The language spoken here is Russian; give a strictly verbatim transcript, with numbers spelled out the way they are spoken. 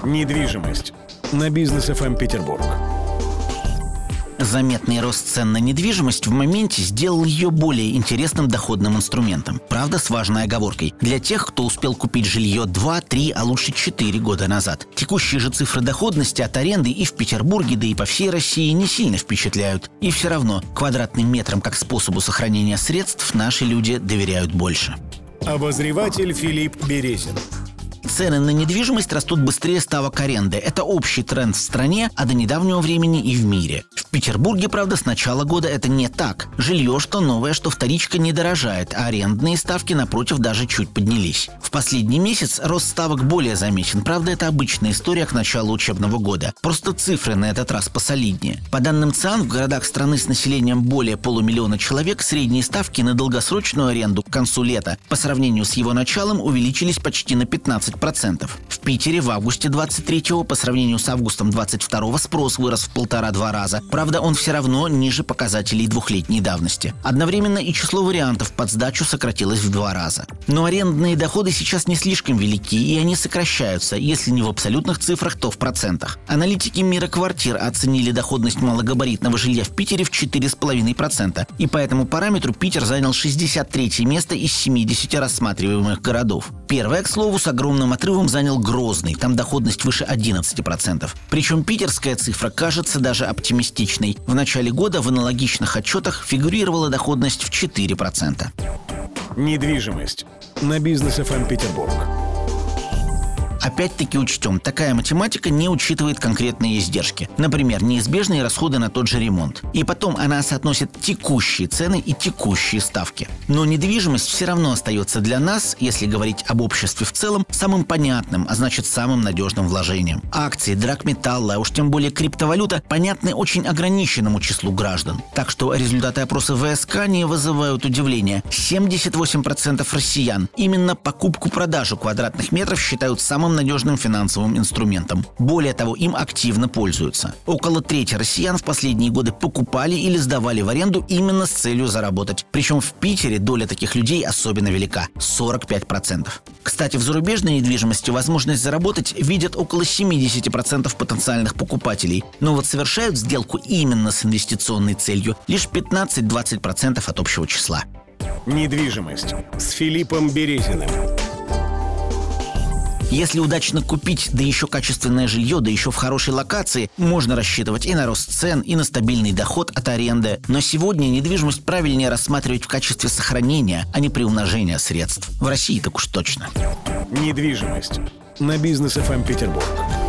Недвижимость на Бизнес эф эм Петербург. Заметный рост цен на недвижимость в моменте сделал ее более интересным доходным инструментом. Правда, с важной оговоркой. Для тех, кто успел купить жилье два, три, а лучше четыре года назад. Текущие же цифры доходности от аренды и в Петербурге, да и по всей России не сильно впечатляют. И все равно квадратным метрам как способу сохранения средств наши люди доверяют больше. Обозреватель Филипп Березин. Цены на недвижимость растут быстрее ставок аренды. Это общий тренд в стране, а до недавнего времени и в мире. В Петербурге, правда, с начала года это не так. Жилье, что новое, что вторичка, не дорожает, а арендные ставки, напротив, даже чуть поднялись. В последний месяц рост ставок более заметен. Правда, это обычная история к началу учебного года. Просто цифры на этот раз посолиднее. По данным ЦИАН, в городах страны с населением более полумиллиона человек средние ставки на долгосрочную аренду к концу лета по сравнению с его началом увеличились почти на пятнадцать процентов. В Питере в августе двадцать третьего по сравнению с августом двадцать второго спрос вырос в полтора-два раза. Правда, он все равно ниже показателей двухлетней давности. Одновременно и число вариантов под сдачу сократилось в два раза. Но арендные доходы сейчас не слишком велики, и они сокращаются, если не в абсолютных цифрах, то в процентах. Аналитики Мира квартир оценили доходность малогабаритного жилья в Питере в четыре с половиной процента. И по этому параметру Питер занял шестьдесят третье место из семидесяти рассматриваемых городов. Первое, к слову, с огромным отрывом занял Грозный, там доходность выше одиннадцати процентов. Причем питерская цифра кажется даже оптимистичной. В начале года в аналогичных отчетах фигурировала доходность в четыре процента. Недвижимость на Бизнес эф эм Петербург. Опять-таки учтем, такая математика не учитывает конкретные издержки. Например, неизбежные расходы на тот же ремонт. И потом она соотносит текущие цены и текущие ставки. Но недвижимость все равно остается для нас, если говорить об обществе в целом, самым понятным, а значит самым надежным вложением. Акции, драгметаллы, а уж тем более криптовалюта понятны очень ограниченному числу граждан. Так что результаты опроса вэ эс ка не вызывают удивления. семьдесят восемь процентов россиян именно покупку-продажу квадратных метров считают самым надежным финансовым инструментом. Более того, им активно пользуются. Около трети россиян в последние годы покупали или сдавали в аренду именно с целью заработать. Причем в Питере доля таких людей особенно велика – сорок пять процентов. Кстати, в зарубежной недвижимости возможность заработать видят около семьдесят процентов потенциальных покупателей. Но вот совершают сделку именно с инвестиционной целью лишь пятнадцать-двадцать процентов от общего числа. Недвижимость с Филиппом Березиным. Если удачно купить, да еще качественное жилье, да еще в хорошей локации, можно рассчитывать и на рост цен, и на стабильный доход от аренды. Но сегодня недвижимость правильнее рассматривать в качестве сохранения, а не приумножения средств. В России так уж точно. Недвижимость на Бизнес эф эм Петербург.